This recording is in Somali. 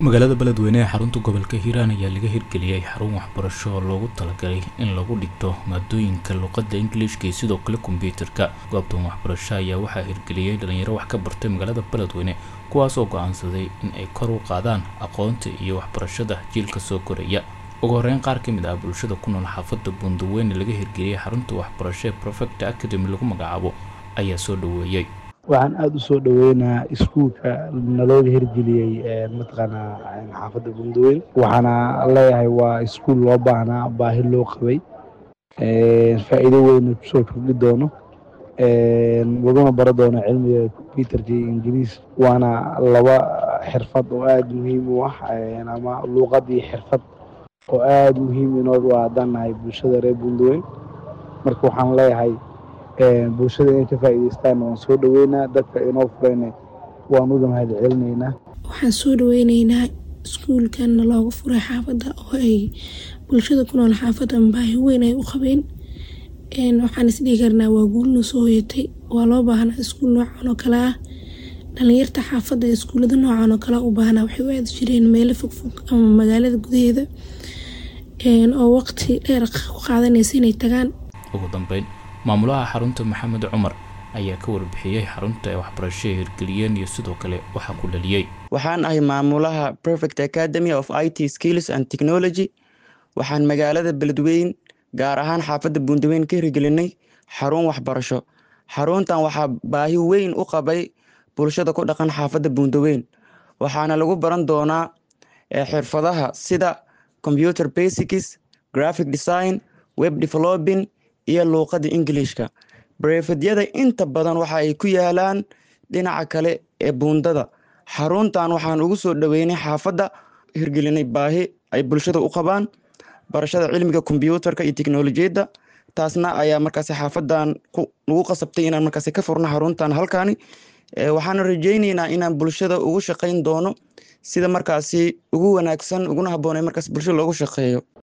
magaalada beledweyne ee xarunta gobolka Hiiraan ayaa laga hirgeliyay xarun waxbarasho oo loogu talagalay in lagu dhigto maadooyinka luqadda Ingiriiska iyo sidoo kale kombiyuutarka. goobtan waxbarasho ayaa waxaa hirgeliyay dhalinyaro wax ka bartay magaalada beledweyne kuwaas oo go'aansaday in ay kor u qaadaan aqoonta iyo waxbarashada jiilka soo koraya. ugu horeyn qaar ka mid ah bulshada ku nool xaafadda Buundaweyne laga hirgeliyay xarunta waxbarasho ee Perfect Academy lagu magacaabo ayaa soo dhaweeyay. waxaan aad u soo dhaweynaa iskuulka nalooga hirgeliyay mataqaanaa xaafadda Buundaweyne. waxaana leeyahay waa iskuul loo baahnaa, baahi loo qabay, faa'iido weyn ku soo kordhi doono, laguna baro doono cilmiga kombiyuutarka iyo ingiriis. waana laba xirfad oo aad muhiim u ah, ama luqad iyo xirfad oo aad muhiim inoogu aadanahay bulshada reer Buundaweyne. marka waxaan leeyahay bulshada inay ka faa'iideystaan waan soo dhaweynaa, dadka inoo furayna waan uga mahadcelinaynaa. waxaan soo dhaweynaynaa iskuulkan loogu furay xaafadda oo ay bulshada ku nool xaafadda baahi weyn ay u qabeen. waxaan isdhihi karnaa waa guul soo hoyatay. waa loo baahnaa iskuul noocan oo kale ah. dhalinyarta xaafadda iskuulada noocan oo kale u baahnaa waxay u aadi jireen meelo fogfog ama magaalada gudaheeda oo waqti dheer ku qaadanaysa inay tagaan. ugu dambeyn maamulaha xarunta Maxamed Cumar ayaa ka warbixiyay xarunta ay waxbarasho hirgeliyeen iyo sidoo kale waxa ku dhaliyay. waxaan ahay maamulaha Perfect Academy of IT Skills and Technology. waxaan magaalada Beledweyne gaar ahaan xaafadda Buundaweyne ka hirgelinay xarun waxbarasho. xaruntan waxaa baahi weyn u qabay bulshada ku dhaqan xaafadda Buundaweyne. waxaana lagu baran doonaa xirfadaha sida computer basics, graphic design, web developing iyo luqadda Ingiriiska. barefedyada inta badan waxa ay ku yaalaan dhinaca kale ee buundada. xaruntan waxaan ugu soo dhaweynay xaafadda hirgelinay baahi ay bulshada u qabaan barashada cilmiga kombiyuutarka iyo tiknoolajiyadda. taasna ayaa markaas xaafadan ugu qasabtay inaan markaas ka furno xaruntan halkaani. waxaan rajaynaynaa inaan bulshada ugu shaqayn doono sida markaasi ugu wanaagsan uguna habboon markaas bulshada loogu shaqeeyo.